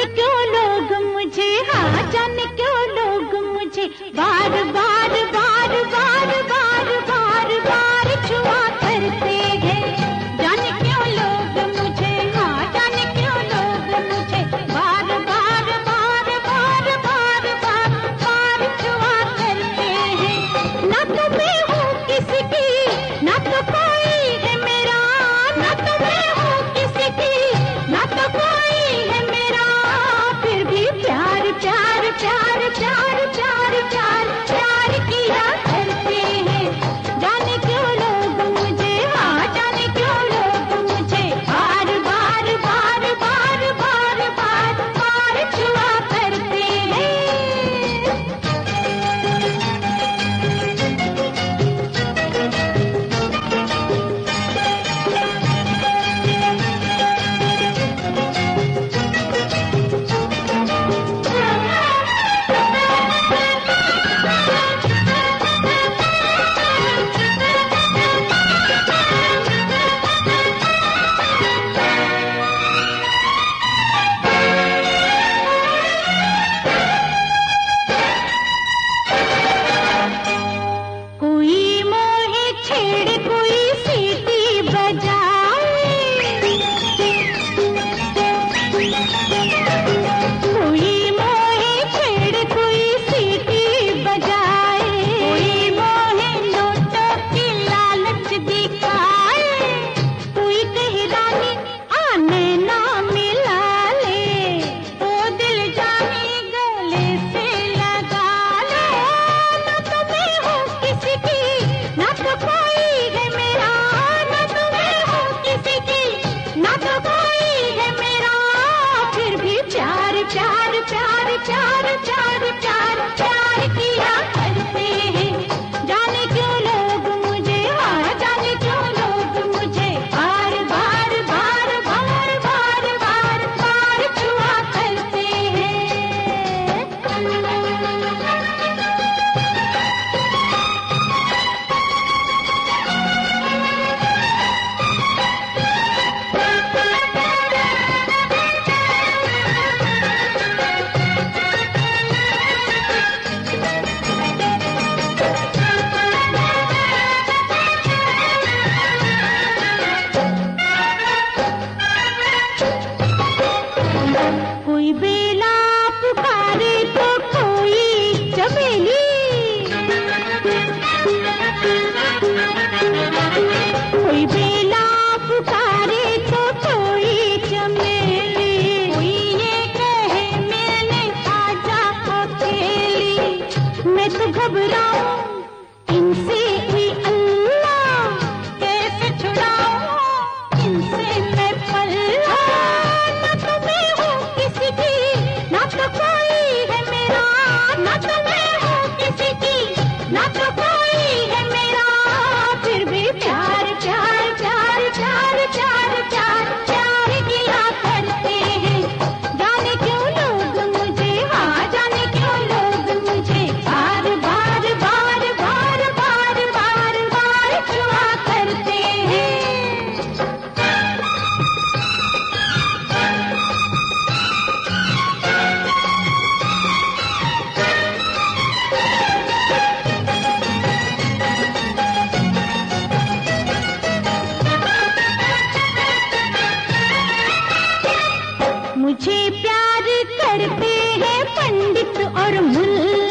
क्यों लोग मुझे, हाँ जाने क्यों लोग मुझे बार बार बार बार बार बार बार छुआ करते हैं। जाने क्यों लोग मुझे, हाँ जाने क्यों लोग मुझे बार बार बार बार बार बार बार छुआ करते हैं। ना तो मैं हूँ किसी की, ना तो कोई है मेरा, ना तो मैं हूँ किसी की, ना तो कोई है मेरा, फिर भी प्यार प्यार प्यार प्यार प्यार प्यार प्यार किया करते हैं। जाने क्यों लोग मुझे, हाँ जाने क्यों लोग मुझे बार बार बार बार बार बार बार छुआ करते हैं। कोई मोहे छेड़, कोई सीटी बजाए, कोई मोहे छेड़, कोई सीटी बजाए, कोई मोहे नोटों की लालच दिखाए, कोई कहे रानी आने ना मिला ले, तो दिल जाने गले से लगा ले। ना तो मैं हूँ किसी की, ना तो कोई है मेरा, ना तो मैं हूँ किसी की, ना तो कोई है मेरा, फिर भी प्यार प्यार प्यार प्यार प्यार प्यार प्यार किया करते हैं। जाने क्यों लोग मुझे, हाँ जाने क्यों लोग मुझे बार बार बार बार बार बार बार छुआ करते हैं। कोई बेला पुकारे तो कोई चमेली, कोई बेला पुकारे तो कोई चमेली, कोई ये कहे मैंने आजा अकेली। मैं तो घबराऊं इनसे ही अल्लाह, कैसे छुड़ाऊं इनसे मैं पल्ला। ना तो मैं हूँ किसी की, ना तो कोई है मेरा, ना तो मैं हूँ किसी की, ना तो कोई है मेरा, फिर भी प्यार प्यार प्यार प्यार प्यार प्यार प्यार किया करते हैं। जाने क्यों लोग मुझे, हाँ जाने क्यों लोग मुझे बार बार बार बार बार बार बार छुआ करते हैं। मुझे प्यार करते हैं पंडित और मुल्ला,